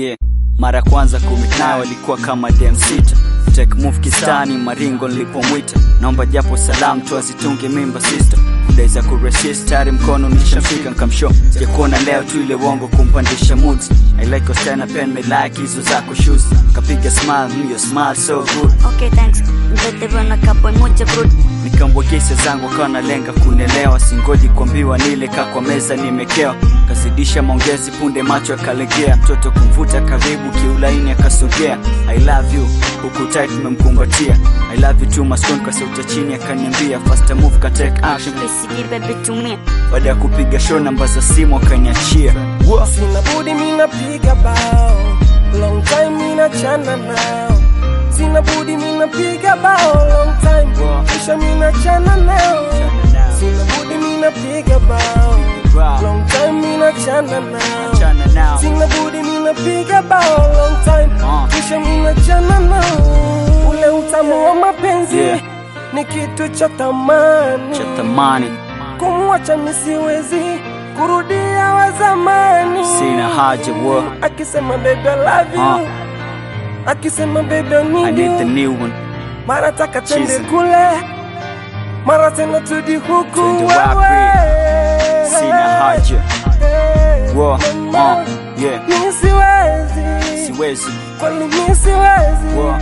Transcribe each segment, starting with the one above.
Yeah, mara kwanza kumit nayo walikuwa kama dem sita. Take move kistani maringo nilipomwita. Naomba japo salamu tu azitunge mimba sister. Kudaiza kuresist tari mkono nishafika nkamshow. Sijakuona leo tu ile wongo kumpandisha moods. I like your stand up and me like hizo zako shoes. Kapiga smile, your smile so good. Okay thanks, mbete wana kapo moja bro. Nikambwagisha zangu akawa nalenga kunelewa. Singoji kuambiwa nile kwa meza nimekewa. Kazidisha maongezi punde macho akalegea. Mtoto kumvuta karibu kiulaini akasogea. I love you, huku tight memkumbatia. I love you too maskoni kwa sauti chini akaniambia. Faster move ka take action, Basically baby tumia. baada ya kupiga show namba za simu akaniachia. Sina budi mina piga bao, long time mina chana nao. Sina budi mina piga bao, long time kisha mina chana nao. Sina budi mina piga bao, long time mina chana nao. Sina budi mina piga bao, long time kisha mina chana nao. Ule utamu wa mapenzi ni kitu cha thamani. Kumwacha misiwezi kurudia wa zamani. Sina haja wa akisema baby I love you, akisema baby I need I need the new one. Mara taka tende kule, mara tena tudi huku wewe. Sina haja wa yeah. Siwezi kwani misiwezi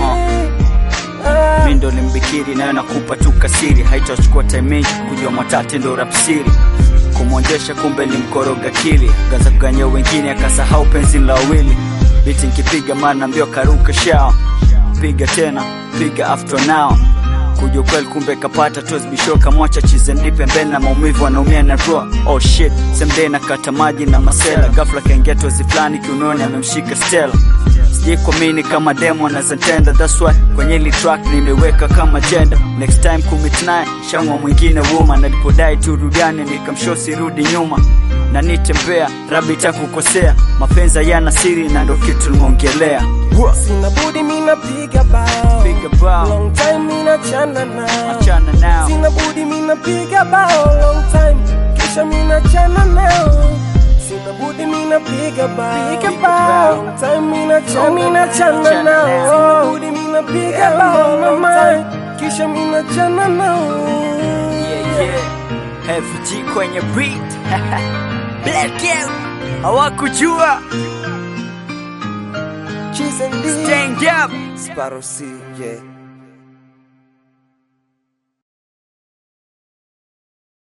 Mindo limbikiri nayo nakupa tu kasiri. Haitachukua time kujua matati ndo rap siri. Kumwonjesha kumbe ni mkoroga kili. Gaza kuganya wengine akasahau penzi la wili. Biti nkipiga maana mbio karuka shao. Piga tena, piga after now. Kujua kweli kumbe kapata toz bishoka. Mwacha chize ndipe mbele na maumivu anaumia na roa. Oh shit, semde na kata maji na masela. Gafla kaingia tozi flani kiunoni amemshika Stella. Sijikuamini kama demo anazantenda. That's why kwenye ili track nimeweka kama gender. Next time commit naye shangwa mwingine woman. Alipodai turudiane nikamshow sirudi nyuma. Na nitembea rabi itakukosea. Mapenza yana siri na ndo kitu nimeongelea. Sina budi mina piga bao, long time mina chana nao. Sina budi mina piga bao, long time kisha mina chana nao. Sina budi mina piga bao, long time mina chana nao. Sina budi mina piga bao, long time kisha mina chana nao. Yeah, FG kwenye beat. Black out, hawakujua. Cheese and D, Stand up. Sparrow C, yeah.